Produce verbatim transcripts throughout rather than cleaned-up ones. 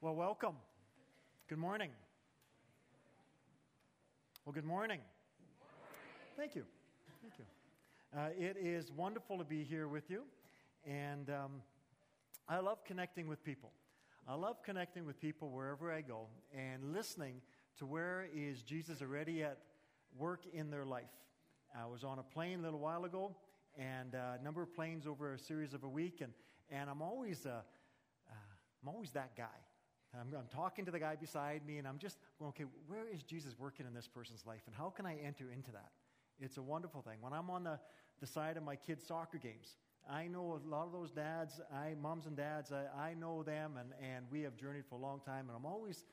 Well, welcome. Good morning. Well, good morning. Good morning. Thank you. Thank you. Uh, it is wonderful to be here with you, and um, I love connecting with people. I love connecting with people wherever I go and listening to where is Jesus already at work in their life. I was on a plane a little while ago, and uh, a number of planes over a series of a week, and, and I'm always uh, uh, I'm always that guy. I'm, I'm talking to the guy beside me, and I'm just going, okay, where is Jesus working in this person's life, and how can I enter into that? It's a wonderful thing. When I'm on the, the side of my kids' soccer games, I know a lot of those dads, I moms and dads, I, I know them, and, and we have journeyed for a long time, and I'm always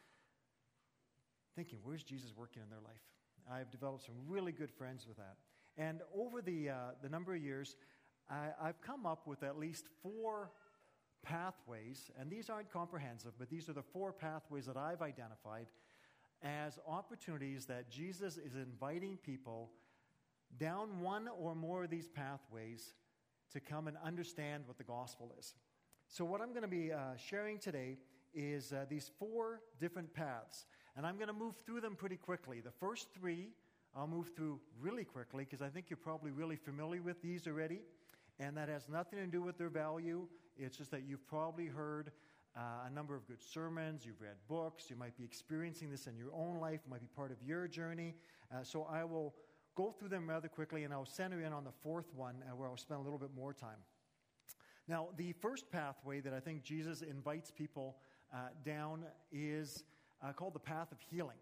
thinking, where's Jesus working in their life? I've developed some really good friends with that. And over the, uh, the number of years, I, I've come up with at least four pathways, and these aren't comprehensive, but these are the four pathways that I've identified as opportunities that Jesus is inviting people down one or more of these pathways to come and understand what the gospel is. So what I'm going to be uh, sharing today is uh, these four different paths, and I'm going to move through them pretty quickly. The first three I'll move through really quickly because I think you're probably really familiar with these already. And that has nothing to do with their value. It's just that you've probably heard uh, a number of good sermons, you've read books, you might be experiencing this in your own life, it might be part of your journey. Uh, so I will go through them rather quickly, and I'll center in on the fourth one uh, where I'll spend a little bit more time. Now, the first pathway that I think Jesus invites people uh, down is uh, called the path of healing.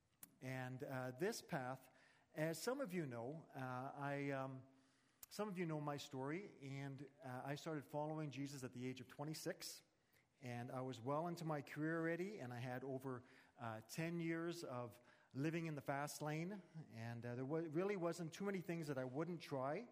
And uh, this path, as some of you know, uh, I... Um, Some of you know my story, and uh, I started following Jesus at the age of twenty-six, and I was well into my career already, and I had over uh, ten years of living in the fast lane, and uh, there w- really wasn't too many things that I wouldn't try.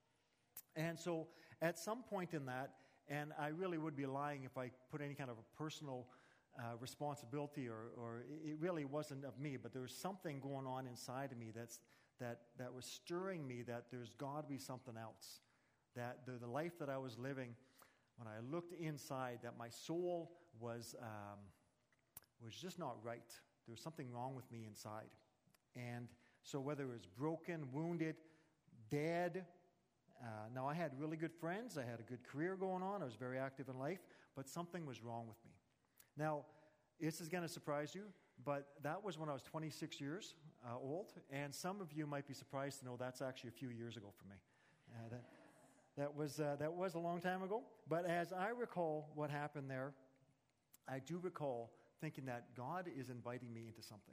And so at some point in that, and I really would be lying if I put any kind of a personal uh, responsibility, or, or it really wasn't of me, but there was something going on inside of me that's that that was stirring me that there's got to be something else. That the, the life that I was living, when I looked inside, that my soul was um, was just not right. There was something wrong with me inside. And so whether it was broken, wounded, dead, uh, now I had really good friends, I had a good career going on, I was very active in life, but something was wrong with me. Now, this is going to surprise you, but that was when I was twenty-six years uh, old, and some of you might be surprised to know that's actually a few years ago for me. Uh, that, that, was, uh, that was a long time ago, but as I recall what happened there, I do recall thinking that God is inviting me into something.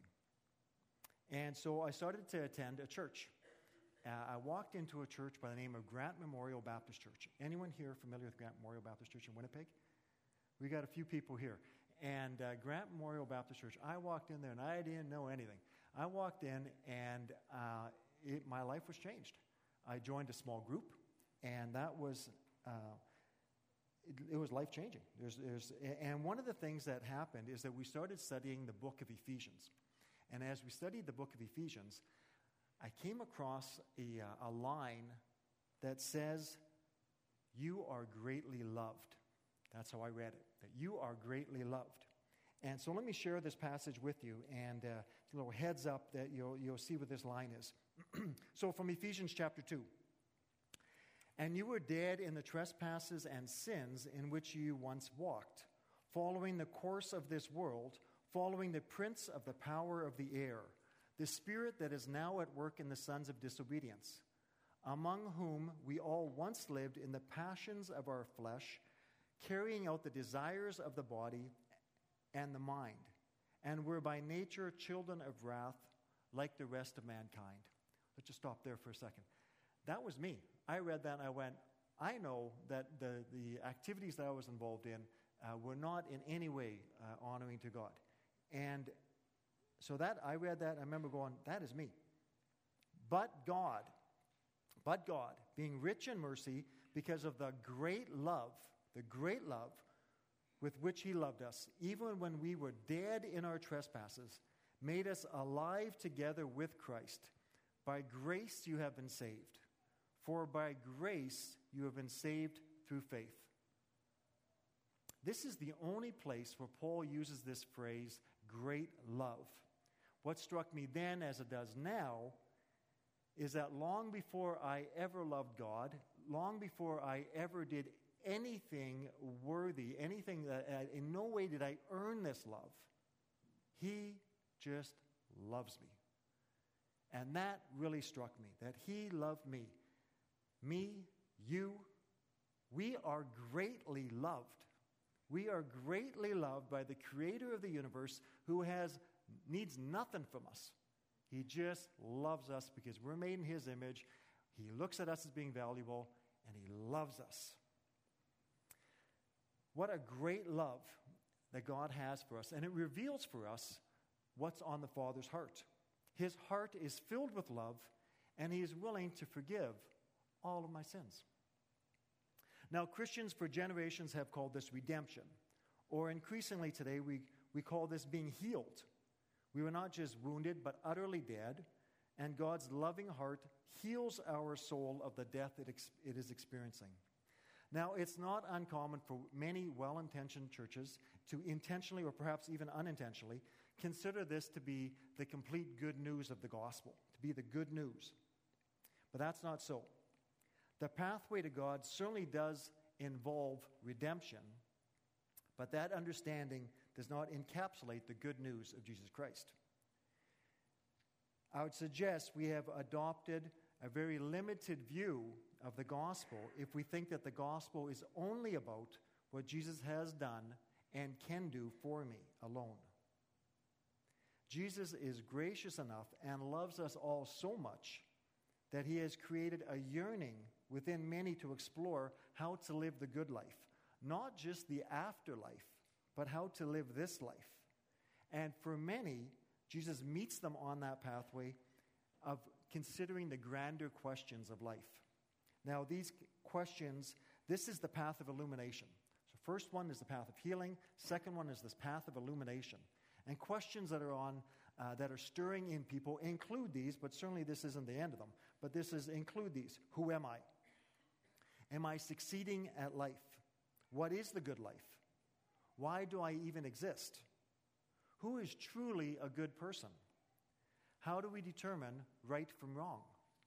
And so I started to attend a church. Uh, I walked into a church by the name of Grant Memorial Baptist Church. Anyone here familiar with Grant Memorial Baptist Church in Winnipeg? We got a few people here. And uh, Grant Memorial Baptist Church, I walked in there and I didn't know anything. I walked in and uh, it, my life was changed. I joined a small group, and that was, uh, it, it was life-changing. There's, there's, and one of the things that happened is that we started studying the book of Ephesians. And as we studied the book of Ephesians, I came across a, uh, a line that says, "You are greatly loved." That's how I read it, that you are greatly loved. And so let me share this passage with you, and uh, a little heads up that you'll, you'll see what this line is. So from Ephesians chapter two. "And you were dead in the trespasses and sins in which you once walked, following the course of this world, following the prince of the power of the air, the spirit that is now at work in the sons of disobedience, among whom we all once lived in the passions of our flesh, carrying out the desires of the body and the mind, and were by nature children of wrath like the rest of mankind." Let's just stop there for a second. That was me. I read that and I went, I know that the, the activities that I was involved in uh, were not in any way uh, honoring to God. And so that I read that, I remember going, that is me. But God, but God, being rich in mercy because of the great love The great love with which he loved us, even when we were dead in our trespasses, made us alive together with Christ. By grace you have been saved. For by grace you have been saved through faith. this is the only place where Paul uses this phrase, great love. What struck me then, as it does now, is that long before I ever loved God, long before I ever did anything worthy, anything that uh, in no way did I earn this love, he just loves me. And that really struck me, that he loved me. Me, you, we are greatly loved. We are greatly loved by the creator of the universe who has needs nothing from us. He just loves us because we're made in his image. He looks at us as being valuable, and he loves us. What a great love that God has for us. And it reveals for us what's on the Father's heart. His heart is filled with love, and he is willing to forgive all of my sins. Now, Christians for generations have called this redemption, or increasingly today we, we call this being healed. We were not just wounded, but utterly dead, and God's loving heart heals our soul of the death it, ex- it is experiencing. Now, it's not uncommon for many well-intentioned churches to intentionally, or perhaps even unintentionally, consider this to be the complete good news of the gospel, to be the good news. But that's not so. The pathway to God certainly does involve redemption, but that understanding does not encapsulate the good news of Jesus Christ. I would suggest we have adopted a very limited view of the gospel if we think that the gospel is only about what Jesus has done and can do for me alone. Jesus is gracious enough and loves us all so much that he has created a yearning within many to explore how to live the good life, not just the afterlife, but how to live this life. And for many, Jesus meets them on that pathway of considering the grander questions of life. Now, these questions, this is the path of illumination. So first one is the path of healing. Second one is this path of illumination. And questions that are on, uh, that are stirring in people include these, but certainly this isn't the end of them. But this is include these. Who am I? Am I succeeding at life? What is the good life? Why do I even exist? Who is truly a good person? How do we determine right from wrong?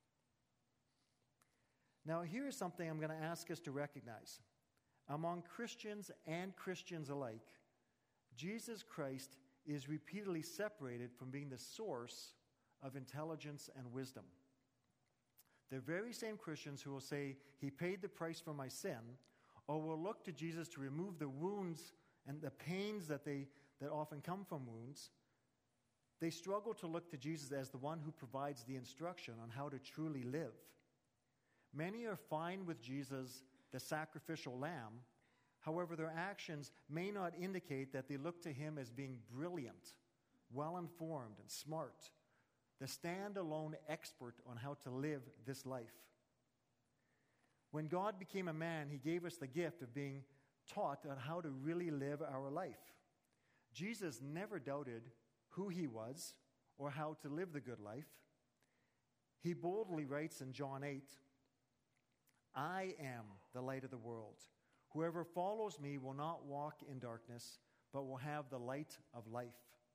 Now, here is something I'm going to ask us to recognize. Among Christians and Christians alike, Jesus Christ is repeatedly separated from being the source of intelligence and wisdom. The very same Christians who will say, he paid the price for my sin, or will look to Jesus to remove the wounds and the pains that they that often come from wounds, they struggle to look to Jesus as the one who provides the instruction on how to truly live. Many are fine with Jesus, the sacrificial lamb. However, their actions may not indicate that they look to him as being brilliant, well-informed, and smart, the stand-alone expert on how to live this life. When God became a man, he gave us the gift of being taught on how to really live our life. Jesus never doubted who he was or how to live the good life. He boldly writes in John eight, I am the light of the world. Whoever follows me will not walk in darkness, but will have the light of life.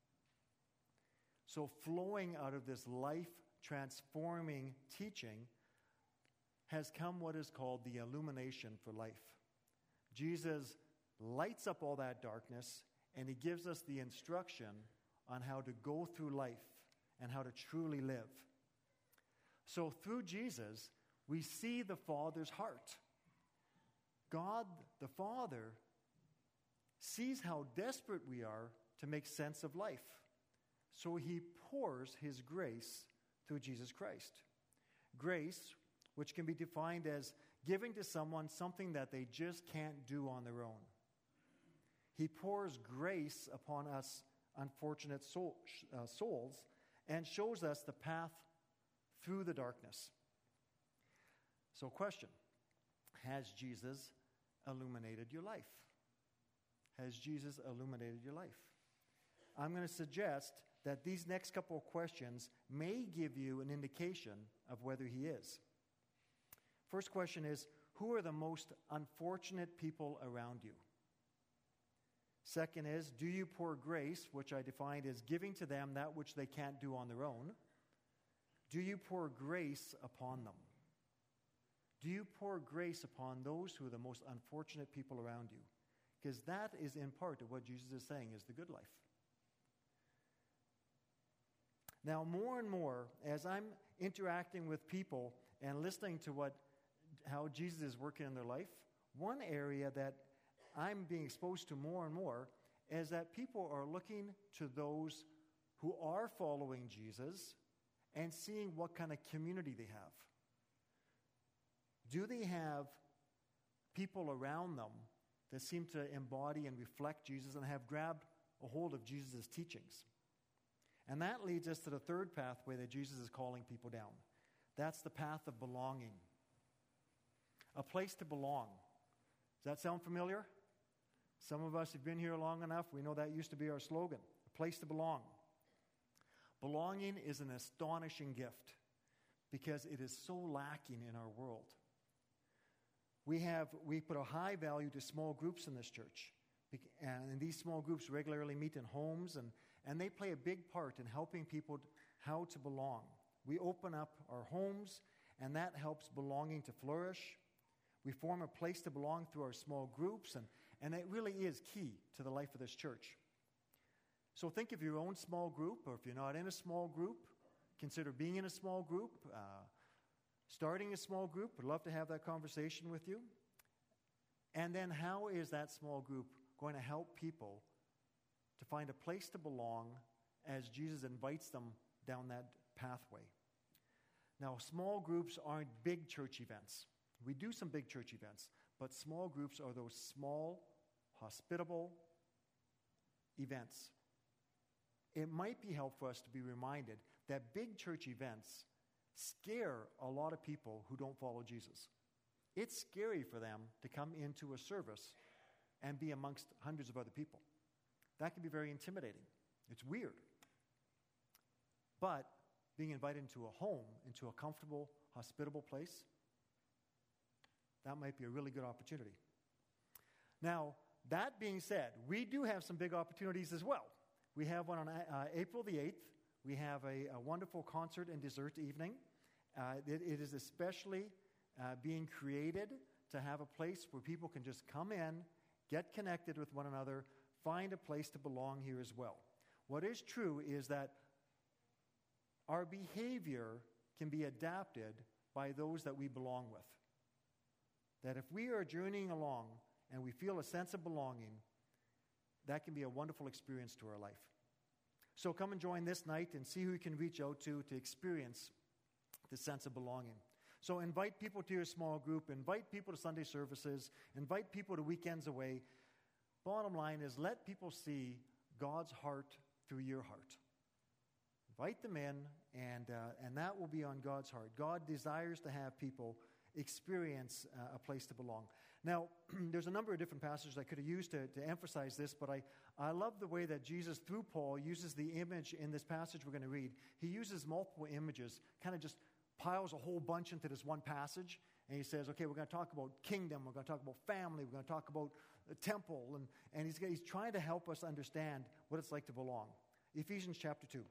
So flowing out of this life-transforming teaching has come what is called the illumination for life. Jesus lights up all that darkness, and he gives us the instruction on how to go through life and how to truly live. So through Jesus, we see the Father's heart. God, the Father, sees how desperate we are to make sense of life. So he pours his grace through Jesus Christ. Grace, which can be defined as giving to someone something that they just can't do on their own. He pours grace upon us unfortunate soul, uh, souls and shows us the path through the darkness. So question, has Jesus illuminated your life? Has Jesus illuminated your life? I'm going to suggest that these next couple of questions may give you an indication of whether he is. First question is, who are the most unfortunate people around you? Second is, do you pour grace, which I defined as giving to them that which they can't do on their own? Do you pour grace upon them? Do you pour grace upon those who are the most unfortunate people around you? Because that is in part of what Jesus is saying is the good life. Now, more and more, as I'm interacting with people and listening to what, how Jesus is working in their life, one area that I'm being exposed to more and more is that people are looking to those who are following Jesus and seeing what kind of community they have. Do they have people around them that seem to embody and reflect Jesus and have grabbed a hold of Jesus' teachings? And that leads us to the third pathway that Jesus is calling people down. That's the path of belonging. A place to belong. Does that sound familiar? Some of us have been here long enough. We know that used to be our slogan, a place to belong. Belonging is an astonishing gift because it is so lacking in our world. We have we put a high value to small groups in this church. And these small groups regularly meet in homes, and, and they play a big part in helping people how to belong. We open up our homes, and that helps belonging to flourish. We form a place to belong through our small groups, and, and it really is key to the life of this church. So think of your own small group, or if you're not in a small group, consider being in a small group, uh, starting a small group. Would love to have that conversation with you. And then how is that small group going to help people to find a place to belong as Jesus invites them down that pathway? Now, small groups aren't big church events. We do some big church events, but small groups are those small, hospitable events. It might be helpful for us to be reminded that big church events scare a lot of people who don't follow Jesus. It's scary for them to come into a service and be amongst hundreds of other people. That can be very intimidating. It's weird. But being invited into a home, into a comfortable, hospitable place, that might be a really good opportunity. Now, that being said, we do have some big opportunities as well. We have one on uh, April the eighth. We have a, a wonderful concert and dessert evening. Uh, it, it is especially uh, being created to have a place where people can just come in, get connected with one another, find a place to belong here as well. What is true is that our behavior can be adapted by those that we belong with. That if we are journeying along and we feel a sense of belonging, that can be a wonderful experience to our life. So come and join this night and see who you can reach out to to experience the sense of belonging. So invite people to your small group, invite people to Sunday services, invite people to weekends away. Bottom line is let people see God's heart through your heart. Invite them in, and, uh, and that will be on God's heart. God desires to have people experience uh, a place to belong. Now, there's a number of different passages I could have used to, to emphasize this, but I, I love the way that Jesus, through Paul, uses the image in this passage we're going to read. He uses multiple images, kind of just piles a whole bunch into this one passage, and he says, okay, we're going to talk about kingdom, we're going to talk about family, we're going to talk about the temple, and, and he's, he's trying to help us understand what it's like to belong. Ephesians chapter two.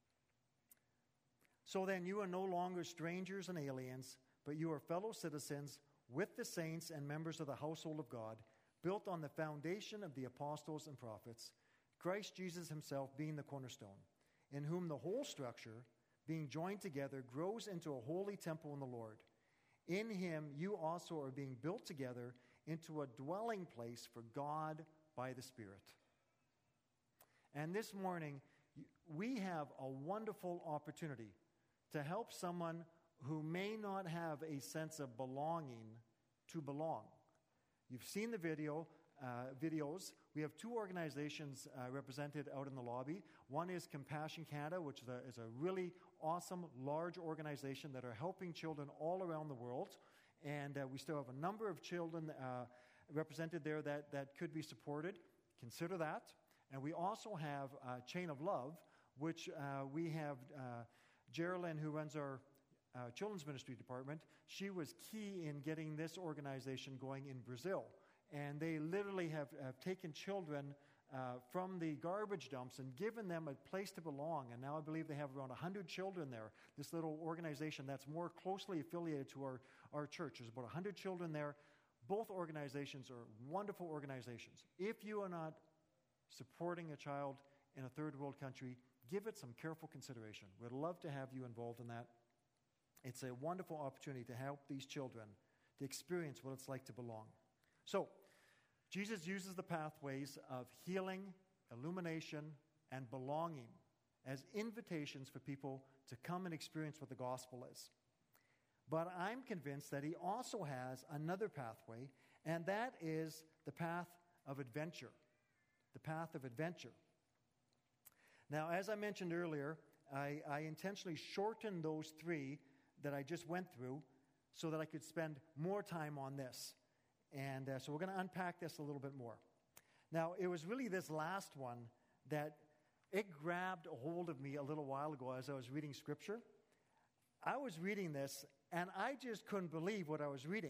So then you are no longer strangers and aliens, but you are fellow citizens with the saints and members of the household of God, built on the foundation of the apostles and prophets, Christ Jesus himself being the cornerstone, in whom the whole structure, being joined together, grows into a holy temple in the Lord. In him you also are being built together into a dwelling place for God by the Spirit. And this morning, we have a wonderful opportunity to help someone who may not have a sense of belonging to belong. You've seen the video, uh, videos. We have two organizations uh, represented out in the lobby. One is Compassion Canada, which is a, is a really awesome, large organization that are helping children all around the world. And uh, we still have a number of children uh, represented there that, that could be supported. Consider that. And we also have uh, Chain of Love, which uh, we have uh, Geraldine, who runs our Uh, children's ministry department. She was key in getting this organization going in Brazil. And they literally have, have taken children uh, from the garbage dumps and given them a place to belong. And now I believe they have around one hundred children there. This little organization that's more closely affiliated to our, our church. There's about one hundred children there. Both organizations are wonderful organizations. If you are not supporting a child in a third world country, give it some careful consideration. We'd love to have you involved in that. It's a wonderful opportunity to help these children to experience what it's like to belong. So, Jesus uses the pathways of healing, illumination, and belonging as invitations for people to come and experience what the gospel is. But I'm convinced that he also has another pathway, and that is the path of adventure. The path of adventure. Now, as I mentioned earlier, I, I intentionally shortened those three that I just went through so that I could spend more time on this. And uh, so we're going to unpack this a little bit more. Now, it was really this last one that it grabbed a hold of me a little while ago as I was reading Scripture. I was reading this, and I just couldn't believe what I was reading.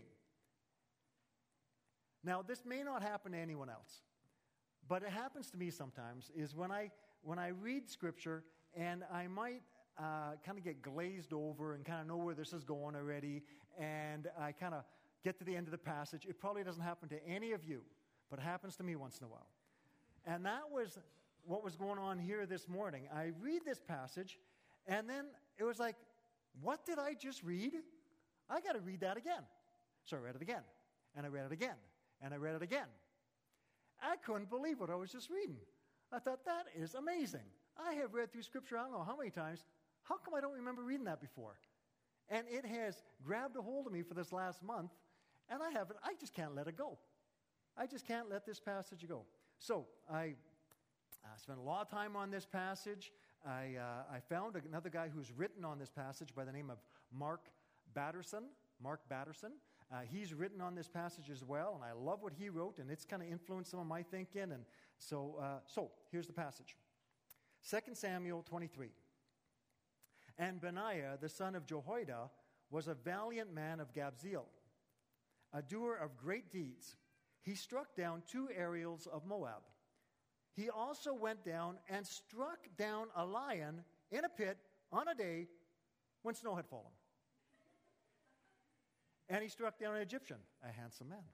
Now, this may not happen to anyone else, but it happens to me sometimes, is when I when I read Scripture, and I might uh, kind of get glazed over and kind of know where this is going already, and I kind of get to the end of the passage. It probably doesn't happen to any of you, but it happens to me once in a while. And that was what was going on here this morning. I read this passage, and then it was like, what did I just read? I got to read that again. So I read it again, and I read it again, and I read it again. I couldn't believe what I was just reading. I thought, that is amazing. I have read through Scripture I don't know how many times. How come I don't remember reading that before? And it has grabbed a hold of me for this last month, and I haven't, I just can't let it go. I just can't let this passage go. So I uh, spent a lot of time on this passage. I, uh, I found another guy who's written on this passage by the name of Mark Batterson. Mark Batterson. Uh, he's written on this passage as well, and I love what he wrote, and it's kind of influenced some of my thinking. And so, uh, so here's the passage. Second Samuel twenty-three. And Benaiah, the son of Jehoiada, was a valiant man of Gabzeel, a doer of great deeds. He struck down two Ariels of Moab. He also went down and struck down a lion in a pit on a day when snow had fallen. And he struck down an Egyptian, a handsome man.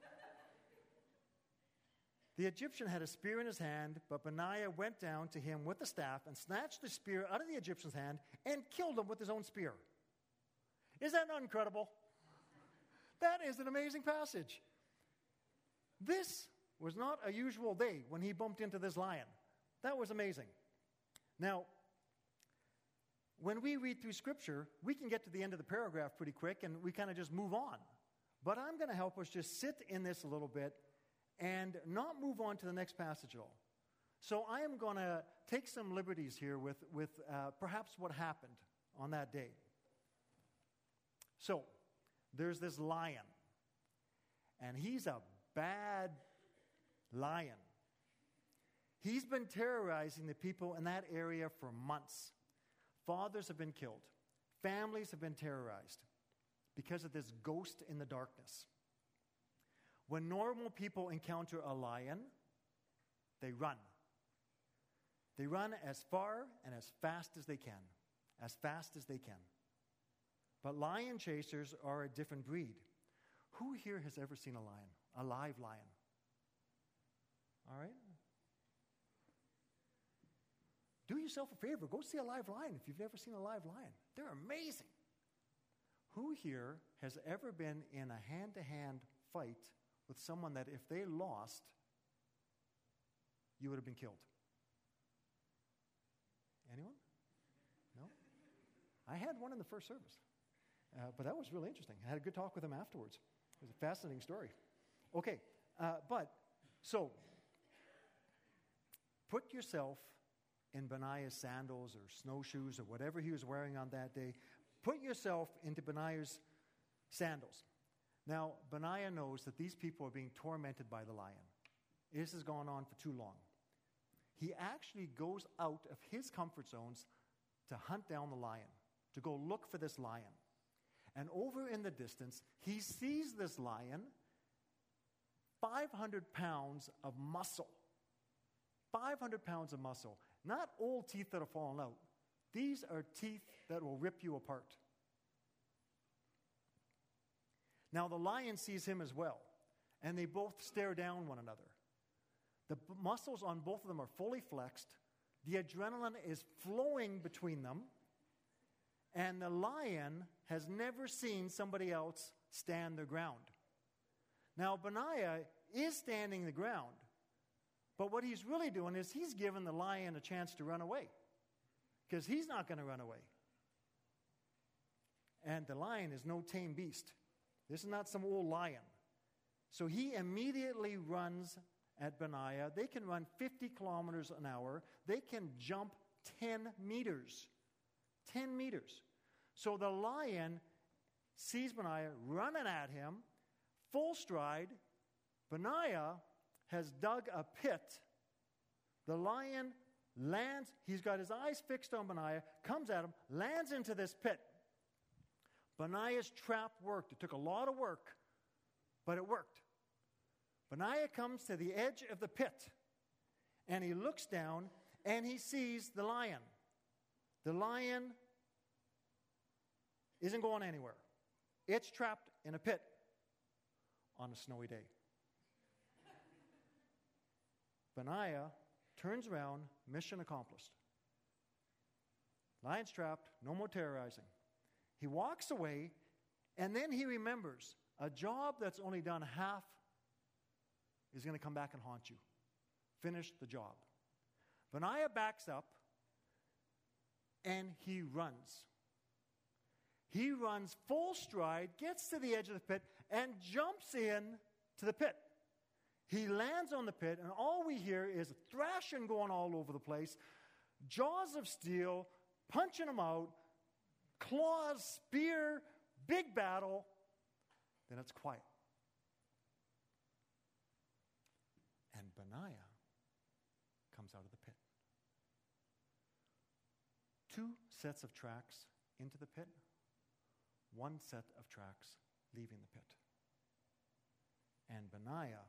The Egyptian had a spear in his hand, but Benaiah went down to him with the staff and snatched the spear out of the Egyptian's hand and killed him with his own spear. Is that not incredible? That is an amazing passage. This was not a usual day when he bumped into this lion. That was amazing. Now, when we read through Scripture, we can get to the end of the paragraph pretty quick and we kind of just move on. But I'm going to help us just sit in this a little bit and not move on to the next passage at all. So I am going to take some liberties here with, with uh, perhaps what happened on that day. So, there's this lion, and he's a bad lion. He's been terrorizing the people in that area for months. Fathers have been killed. Families have been terrorized because of this ghost in the darkness. When normal people encounter a lion, they run. They run as far and as fast as they can. As fast as they can. But lion chasers are a different breed. Who here has ever seen a lion? A live lion? All right? Do yourself a favor. Go see a live lion if you've never seen a live lion. They're amazing. Who here has ever been in a hand-to-hand fight with someone that if they lost, you would have been killed? Anyone? No? I had one in the first service. Uh, but that was really interesting. I had a good talk with him afterwards. It was a fascinating story. Okay, uh, but, so, put yourself in Benaiah's sandals or snowshoes or whatever he was wearing on that day. Put yourself into Benaiah's sandals. Now, Benaiah knows that these people are being tormented by the lion. This has gone on for too long. He actually goes out of his comfort zones to hunt down the lion, to go look for this lion. And over in the distance, he sees this lion, five hundred pounds of muscle, five hundred pounds of muscle. Not old teeth that have fallen out. These are teeth that will rip you apart. Now the lion sees him as well, and they both stare down one another. The b- muscles on both of them are fully flexed. The adrenaline is flowing between them, and the lion has never seen somebody else stand their ground. Now Benaiah is standing the ground, but what he's really doing is he's giving the lion a chance to run away, because he's not going to run away. And the lion is no tame beast. This is not some old lion. So he immediately runs at Benaiah. They can run fifty kilometers an hour. They can jump ten meters. ten meters. So the lion sees Benaiah running at him, full stride. Benaiah has dug a pit. The lion lands. He's got his eyes fixed on Benaiah, comes at him, lands into this pit. Benaiah's trap worked. It took a lot of work, but it worked. Benaiah comes to the edge of the pit, and he looks down, and he sees the lion. The lion isn't going anywhere. It's trapped in a pit on a snowy day. Benaiah turns around, mission accomplished. Lion's trapped, no more terrorizing. He walks away, and then he remembers a job that's only done half is going to come back and haunt you. Finish the job. Benaiah backs up, and he runs. He runs full stride, gets to the edge of the pit, and jumps in to the pit. He lands on the pit, and all we hear is thrashing going all over the place, jaws of steel, punching him out, claws, spear, big battle. Then it's quiet. And Benaiah comes out of the pit. Two sets of tracks into the pit, one set of tracks leaving the pit. And Benaiah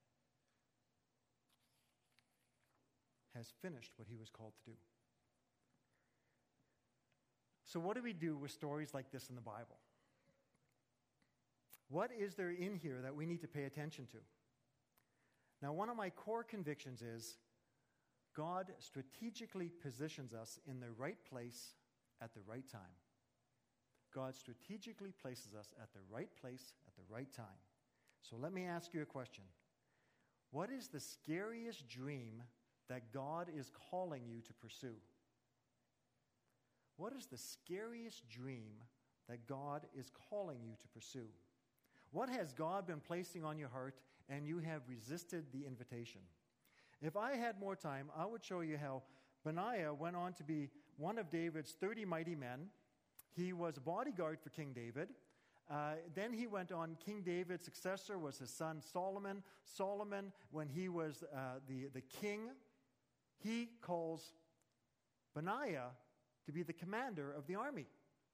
has finished what he was called to do. So what do we do with stories like this in the Bible? What is there in here that we need to pay attention to? Now, one of my core convictions is God strategically positions us in the right place at the right time. God strategically places us at the right place at the right time. So let me ask you a question. What is the scariest dream that God is calling you to pursue? What is the scariest dream that God is calling you to pursue? What has God been placing on your heart and you have resisted the invitation? If I had more time, I would show you how Benaiah went on to be one of David's thirty mighty men. He was a bodyguard for King David. Uh, then he went on. King David's successor was his son Solomon. Solomon, when he was uh, the, the king, he calls Benaiah to be the commander of the army.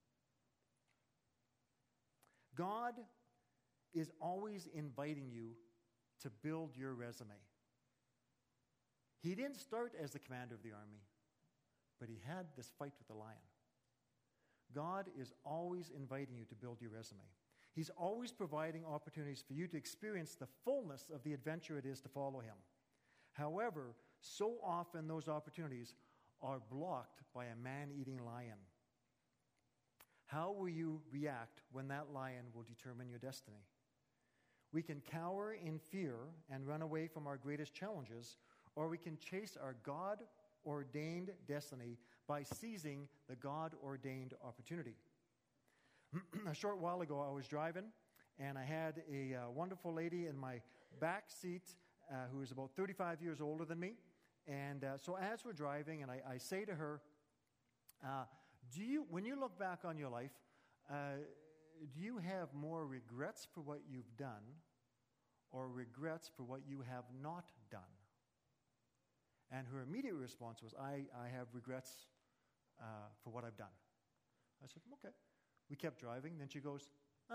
God is always inviting you to build your resume. He didn't start as the commander of the army, but he had this fight with the lion. God is always inviting you to build your resume. He's always providing opportunities for you to experience the fullness of the adventure it is to follow him. However, so often those opportunities are blocked by a man-eating lion. How will you react when that lion will determine your destiny? We can cower in fear and run away from our greatest challenges, or we can chase our God-ordained destiny by seizing the God-ordained opportunity. A short while ago, I was driving, and I had a uh, wonderful lady in my back seat uh, who is about thirty-five years older than me. And uh, so as we're driving, and I, I say to her, uh, do you, when you look back on your life, uh, do you have more regrets for what you've done or regrets for what you have not done? And her immediate response was, I, I have regrets uh, for what I've done. I said, okay. We kept driving. Then she goes, uh,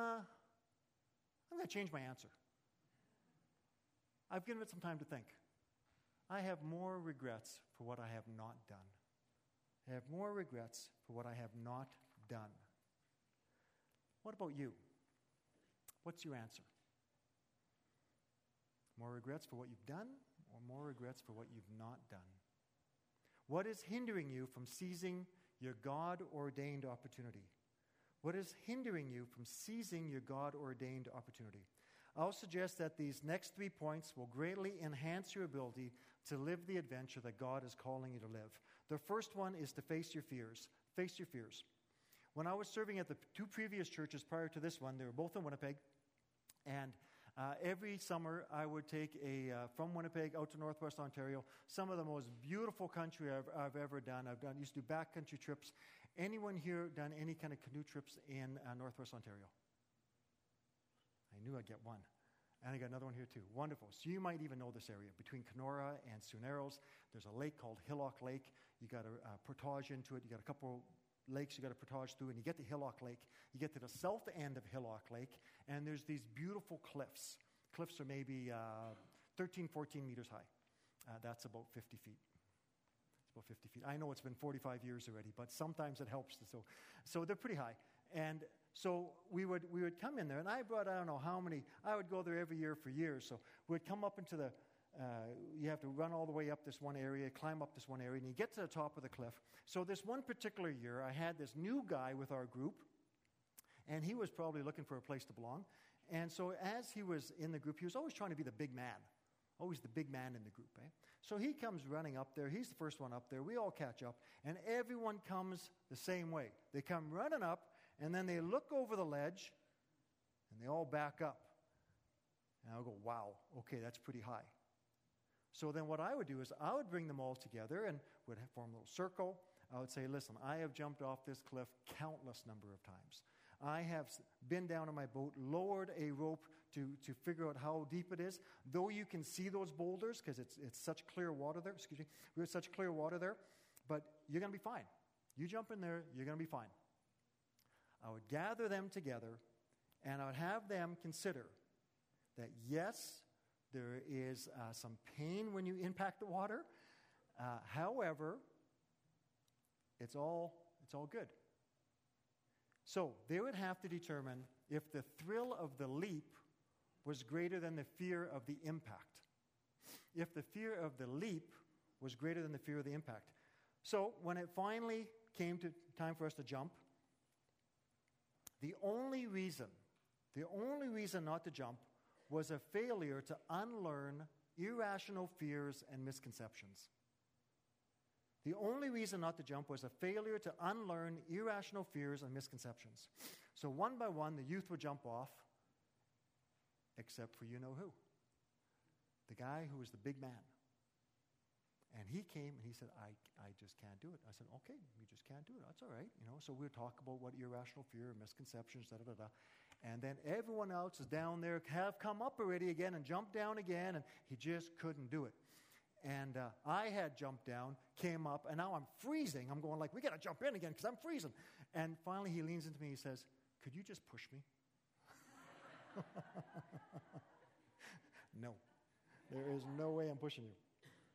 I'm going to change my answer. I've given it some time to think. I have more regrets for what I have not done. I have more regrets for what I have not done. What about you? What's your answer? More regrets for what you've done or more regrets for what you've not done? What is hindering you from seizing your God-ordained opportunity? What is hindering you from seizing your God-ordained opportunity? I'll suggest that these next three points will greatly enhance your ability to live the adventure that God is calling you to live. The first one is to face your fears. Face your fears. When I was serving at the two previous churches prior to this one, they were both in Winnipeg, and uh, every summer I would take a uh, from Winnipeg out to Northwest Ontario, some of the most beautiful country I've, I've ever done. I've done used to do backcountry trips. Anyone here done any kind of canoe trips in uh, Northwest Ontario? I knew I'd get one. And I got another one here too. Wonderful. So you might even know this area. Between Kenora and Sioux Narrows, there's a lake called Hillock Lake. You got to uh, portage into it. You got a couple lakes you got to portage through, and you get to Hillock Lake. You get to the south end of Hillock Lake, and there's these beautiful cliffs. Cliffs are maybe uh, thirteen, fourteen meters high. Uh, that's about fifty feet. It's about fifty feet. I know it's been forty-five years already, but sometimes it helps. To, so, so they're pretty high. And so we would we would come in there, and I brought, I don't know how many, I would go there every year for years. So we'd come up into the, uh, you have to run all the way up this one area, climb up this one area, and you get to the top of the cliff. So this one particular year, I had this new guy with our group, and he was probably looking for a place to belong. And so as he was in the group, he was always trying to be the big man, always the big man in the group. Eh? So he comes running up there. He's the first one up there. We all catch up, and everyone comes the same way. They come running up, and then they look over the ledge, and they all back up. And I'll go, wow, okay, that's pretty high. So then what I would do is I would bring them all together and would form a little circle. I would say, listen, I have jumped off this cliff countless number of times. I have been down in my boat, lowered a rope to, to figure out how deep it is. Though you can see those boulders because it's, it's such clear water there. Excuse me. We have such clear water there. But you're going to be fine. You jump in there, you're going to be fine. I would gather them together, and I would have them consider that, yes, there is uh, some pain when you impact the water. Uh, however, it's all, it's all good. So they would have to determine if the thrill of the leap was greater than the fear of the impact. If the fear of the leap was greater than the fear of the impact. So when it finally came to time for us to jump, the only reason, the only reason not to jump was a failure to unlearn irrational fears and misconceptions. The only reason not to jump was a failure to unlearn irrational fears and misconceptions. So one by one, the youth would jump off, except for you know who. The guy who was the big man. And he came and he said, I, I just can't do it. I said, okay, you just can't do it. That's all right. You know, so we'll talk about what irrational fear and misconceptions, da, da, da, da. And then everyone else is down there, have come up already again and jumped down again, and he just couldn't do it. And uh, I had jumped down, came up, and now I'm freezing. I'm going like, we got to jump in again because I'm freezing. And finally he leans into me and he says, could you just push me? No. There is no way I'm pushing you.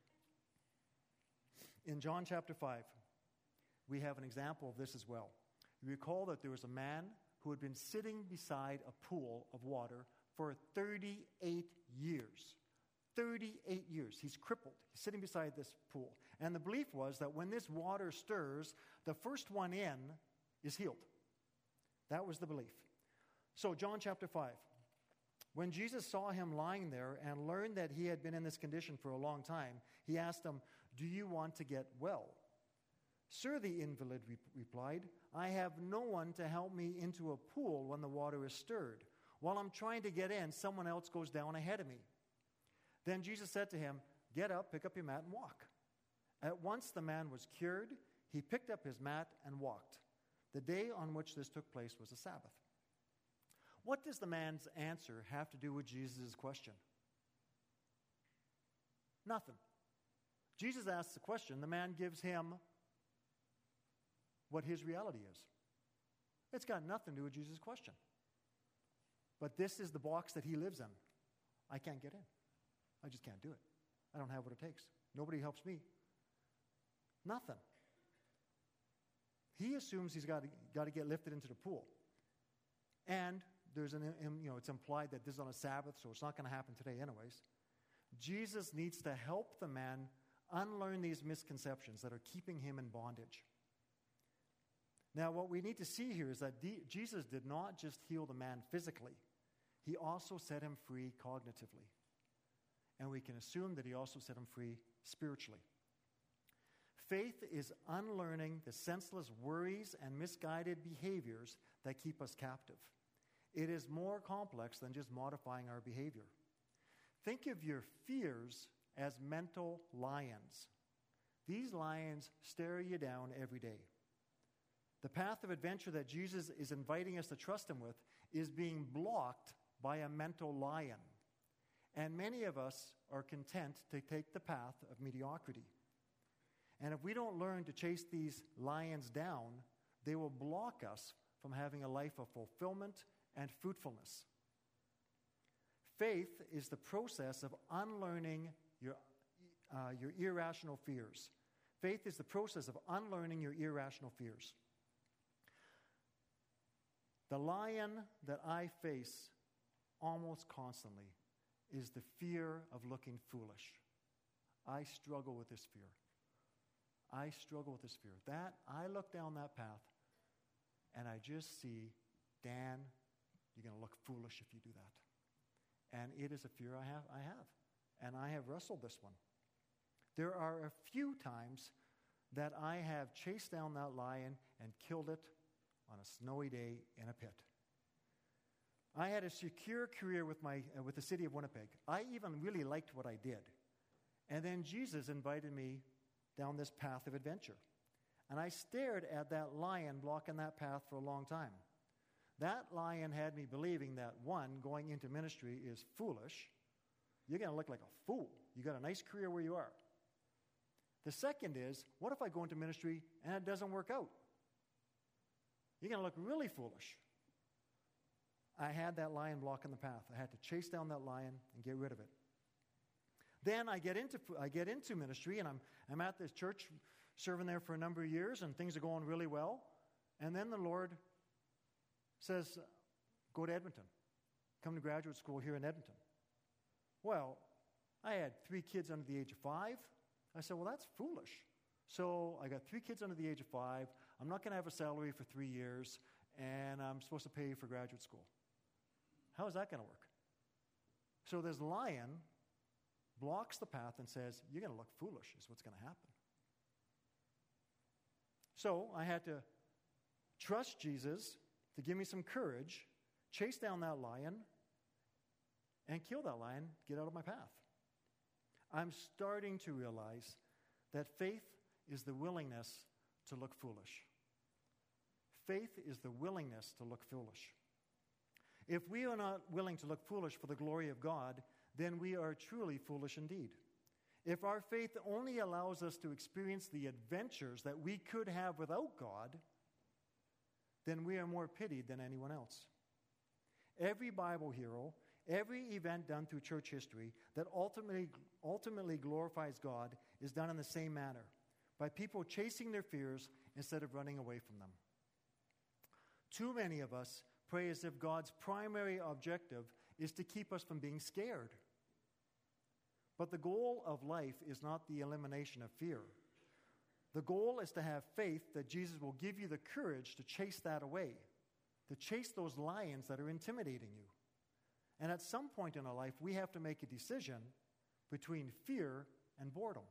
In John chapter five, we have an example of this as well. You recall that there was a man who had been sitting beside a pool of water for thirty-eight years. thirty-eight years. He's crippled. He's sitting beside this pool. And the belief was that when this water stirs, the first one in is healed. That was the belief. So John chapter five. When Jesus saw him lying there and learned that he had been in this condition for a long time, he asked him, do you want to get well? Sir, the invalid re- replied, I have no one to help me into a pool when the water is stirred. While I'm trying to get in, someone else goes down ahead of me. Then Jesus said to him, get up, pick up your mat, and walk. At once the man was cured. He picked up his mat and walked. The day on which this took place was a Sabbath. What does the man's answer have to do with Jesus' question? Nothing. Jesus asks the question. The man gives him what his reality is. It's got nothing to do with Jesus' question. But this is the box that he lives in. I can't get in. I just can't do it. I don't have what it takes. Nobody helps me. Nothing. He assumes he's got to, got to get lifted into the pool. And there's an, you know, it's implied that this is on a Sabbath, so it's not going to happen today anyways. Jesus needs to help the man unlearn these misconceptions that are keeping him in bondage. Now, what we need to see here is that D- Jesus did not just heal the man physically. He also set him free cognitively. And we can assume that he also set him free spiritually. Faith is unlearning the senseless worries and misguided behaviors that keep us captive. It is more complex than just modifying our behavior. Think of your fears as mental lions. These lions stare you down every day. The path of adventure that Jesus is inviting us to trust him with is being blocked by a mental lion. And many of us are content to take the path of mediocrity. And if we don't learn to chase these lions down, they will block us from having a life of fulfillment and fruitfulness. Faith is the process of unlearning your, uh, your irrational fears. Faith is the process of unlearning your irrational fears. The lion that I face almost constantly is the fear of looking foolish. I struggle with this fear. I struggle with this fear. That, I look down that path and I just see, Dan, you're going to look foolish if you do that. And it is a fear I have, I have. And I have wrestled this one. There are a few times that I have chased down that lion and killed it on a snowy day in a pit. I had a secure career with, my, uh, with the city of Winnipeg. I even really liked what I did. And then Jesus invited me down this path of adventure. And I stared at that lion blocking that path for a long time. That lion had me believing that, one, going into ministry is foolish. You're going to look like a fool. You got a nice career where you are. The second is, what if I go into ministry and it doesn't work out? You're going to look really foolish. I had that lion blocking the path. I had to chase down that lion and get rid of it. Then I get into I get into ministry, and I'm I'm at this church, serving there for a number of years, and things are going really well. And then the Lord says, "Go to Edmonton. Come to graduate school here in Edmonton." Well, I had three kids under the age of five. I said, "Well, that's foolish." So I got three kids under the age of five. I'm not going to have a salary for three years, and I'm supposed to pay for graduate school. How is that going to work? So this lion blocks the path and says, you're going to look foolish is what's going to happen. So I had to trust Jesus to give me some courage, chase down that lion, and kill that lion, get out of my path. I'm starting to realize that faith is the willingness to look foolish. Faith is the willingness to look foolish. If we are not willing to look foolish for the glory of God, then we are truly foolish indeed. If our faith only allows us to experience the adventures that we could have without God, then we are more pitied than anyone else. Every Bible hero, every event done through church history that ultimately, ultimately glorifies God is done in the same manner, by people chasing their fears instead of running away from them. Too many of us pray as if God's primary objective is to keep us from being scared. But the goal of life is not the elimination of fear. The goal is to have faith that Jesus will give you the courage to chase that away, to chase those lions that are intimidating you. And at some point in our life, we have to make a decision between fear and boredom.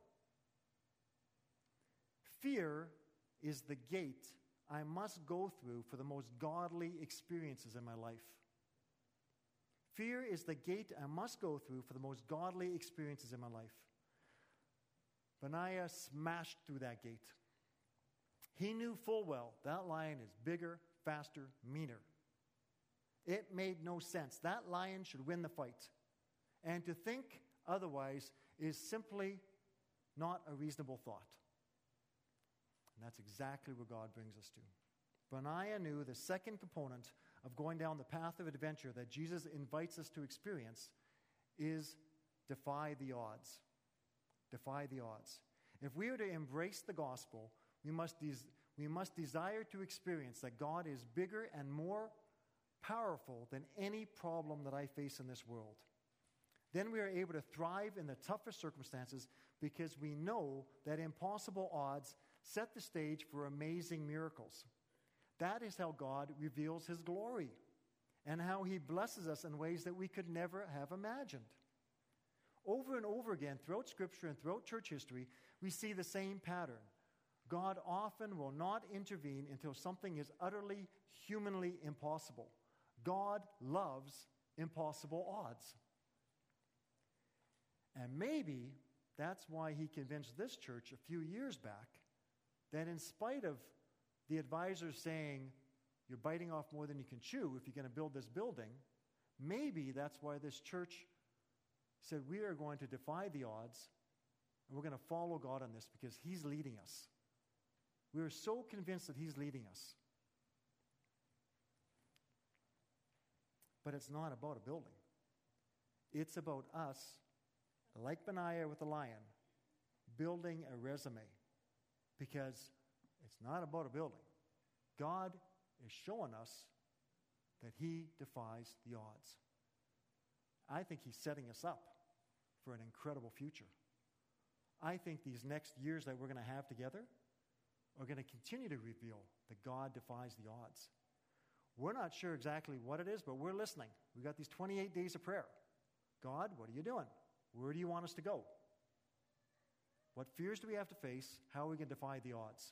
Fear is the gate I must go through for the most godly experiences in my life. Fear is the gate I must go through for the most godly experiences in my life. Benaiah smashed through that gate. He knew full well that lion is bigger, faster, meaner. It made no sense. That lion should win the fight. And to think otherwise is simply not a reasonable thought. And that's exactly where God brings us to. Benaiah knew the second component of going down the path of adventure that Jesus invites us to experience is defy the odds. defy the odds. If we are to embrace the gospel, we must, des- we must desire to experience that God is bigger and more powerful than any problem that I face in this world. Then we are able to thrive in the toughest circumstances because we know that impossible odds set the stage for amazing miracles. That is how God reveals his glory and how he blesses us in ways that we could never have imagined. Over and over again, throughout Scripture and throughout church history, we see the same pattern. God often will not intervene until something is utterly humanly impossible. God loves impossible odds. And maybe that's why he convinced this church a few years back that in spite of the advisors saying, you're biting off more than you can chew if you're going to build this building, maybe that's why this church said, we are going to defy the odds and we're going to follow God on this because he's leading us. We are so convinced that he's leading us. But it's not about a building. It's about us, like Benaiah with the lion, building a resume. Because it's not about a building. God is showing us that he defies the odds. I think he's setting us up for an incredible future. I think these next years that we're going to have together are going to continue to reveal that God defies the odds. We're not sure exactly what it is, but we're listening. We've got these twenty-eight days of prayer. God, what are you doing? Where do you want us to go? What fears do we have to face? How are we going to defy the odds?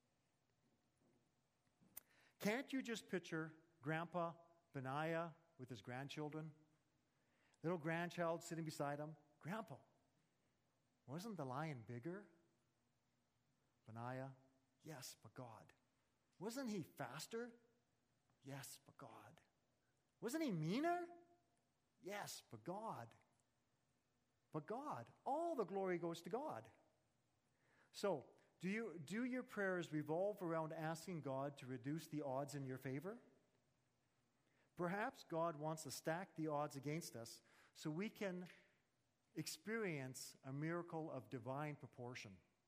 Can't you just picture Grandpa Benaiah with his grandchildren? Little grandchild sitting beside him. Grandpa, wasn't the lion bigger? Benaiah, yes, but God. Wasn't he faster? Yes, but God. Wasn't he meaner? Yes, but God. But God. All the glory goes to God. So, do you do your prayers revolve around asking God to reduce the odds in your favor? Perhaps God wants to stack the odds against us so we can experience a miracle of divine proportion.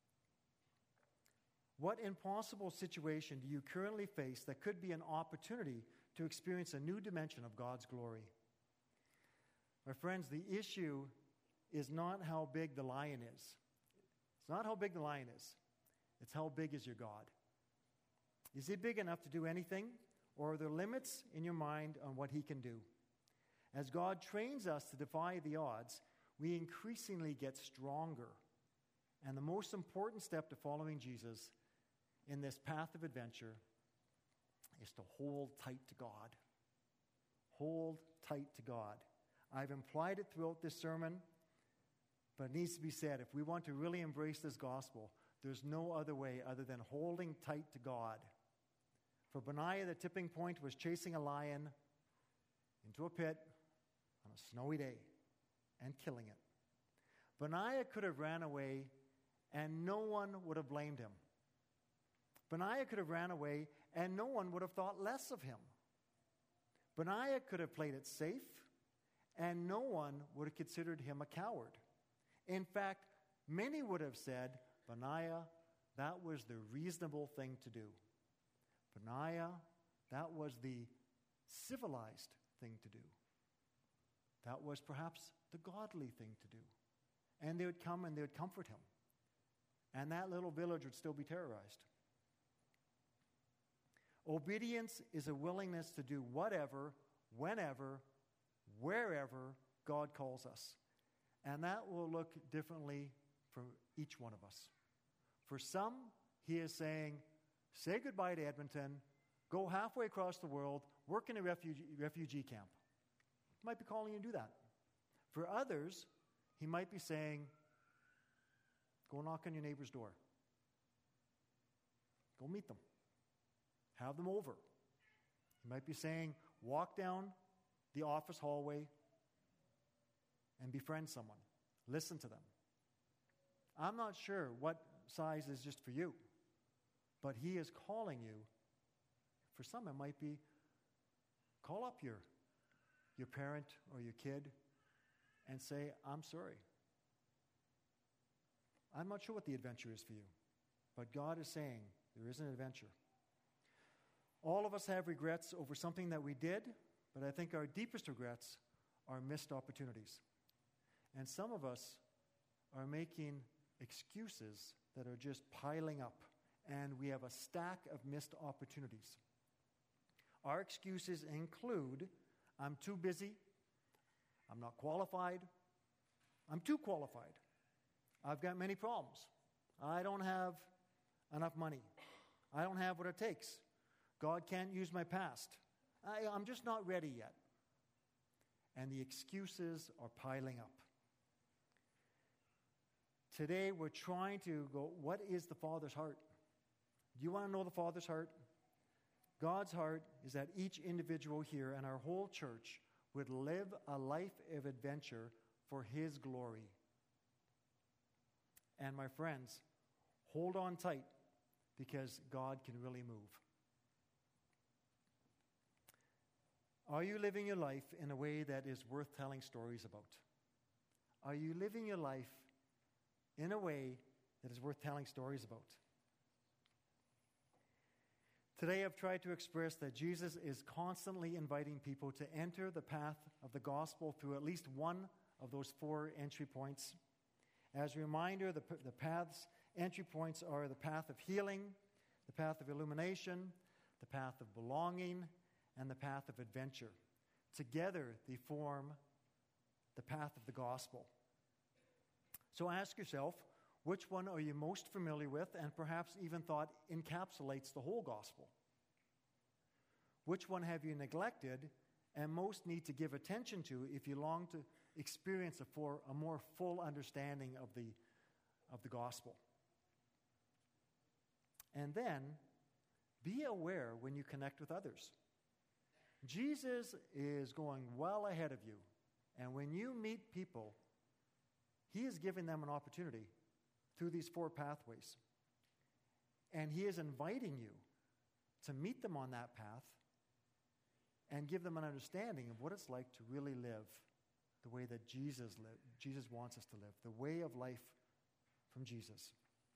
What impossible situation do you currently face that could be an opportunity to experience a new dimension of God's glory? My friends, the issue is not how big the lion is. It's not how big the lion is. It's how big is your God. Is he big enough to do anything, or are there limits in your mind on what he can do? As God trains us to defy the odds, we increasingly get stronger. And the most important step to following Jesus in this path of adventure is to hold tight to God. Hold tight to God. I've implied it throughout this sermon, but it needs to be said. If we want to really embrace this gospel, there's no other way other than holding tight to God. For Benaiah, the tipping point was chasing a lion into a pit on a snowy day and killing it. Benaiah could have ran away and no one would have blamed him. Benaiah could have ran away and no one would have thought less of him. Benaiah could have played it safe and no one would have considered him a coward. In fact, many would have said, Benaiah, that was the reasonable thing to do. Benaiah, that was the civilized thing to do. That was perhaps the godly thing to do. And they would come and they would comfort him. And that little village would still be terrorized. Obedience is a willingness to do whatever, whenever, wherever God calls us. And that will look differently for each one of us. For some, he is saying, say goodbye to Edmonton, go halfway across the world, work in a refugee, refugee camp. He might be calling you to do that. For others, he might be saying, go knock on your neighbor's door. Go meet them. Have them over. He might be saying, walk down the office hallway and befriend someone. Listen to them. I'm not sure what size is just for you, but he is calling you. For some, it might be call up your, your parent or your kid and say, I'm sorry. I'm not sure what the adventure is for you, but God is saying there is an adventure. All of us have regrets over something that we did, but I think our deepest regrets are missed opportunities. And some of us are making excuses that are just piling up, and we have a stack of missed opportunities. Our excuses include, I'm too busy, I'm not qualified, I'm too qualified, I've got many problems, I don't have enough money, I don't have what it takes, God can't use my past, I, I'm just not ready yet. And the excuses are piling up. Today we're trying to go, what is the Father's heart? Do you want to know the Father's heart? God's heart is that each individual here and our whole church would live a life of adventure for His glory. And my friends, hold on tight because God can really move. Are you living your life in a way that is worth telling stories about? Are you living your life in a way that is worth telling stories about? Today I've tried to express that Jesus is constantly inviting people to enter the path of the gospel through at least one of those four entry points. As a reminder, the, the paths, entry points are the path of healing, the path of illumination, the path of belonging, and the path of adventure. Together they form the path of the gospel. So ask yourself, which one are you most familiar with and perhaps even thought encapsulates the whole gospel? Which one have you neglected and most need to give attention to if you long to experience a, for, a more full understanding of the, of the gospel? And then, be aware when you connect with others. Jesus is going well ahead of you, and when you meet people, He is giving them an opportunity through these four pathways. And He is inviting you to meet them on that path and give them an understanding of what it's like to really live the way that Jesus lived, Jesus wants us to live, the way of life from Jesus.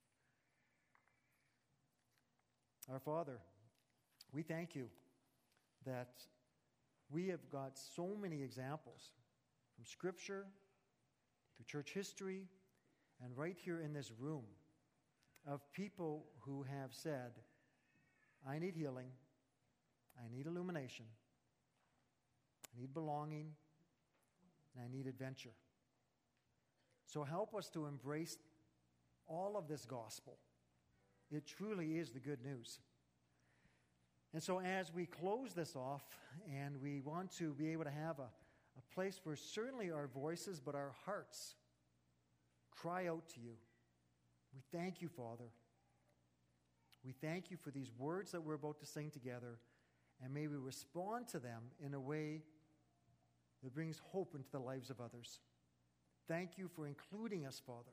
Our Father, we thank You that we have got so many examples from Scripture, through church history, and right here in this room of people who have said, I need healing, I need illumination, I need belonging, and I need adventure. So help us to embrace all of this gospel. It truly is the good news. And so as we close this off, and we want to be able to have a, a place where certainly our voices, but our hearts cry out to You. We thank You, Father. We thank You for these words that we're about to sing together, and may we respond to them in a way that brings hope into the lives of others. Thank You for including us, Father.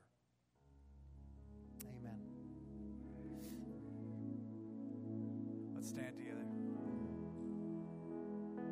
Amen. Let's stand together.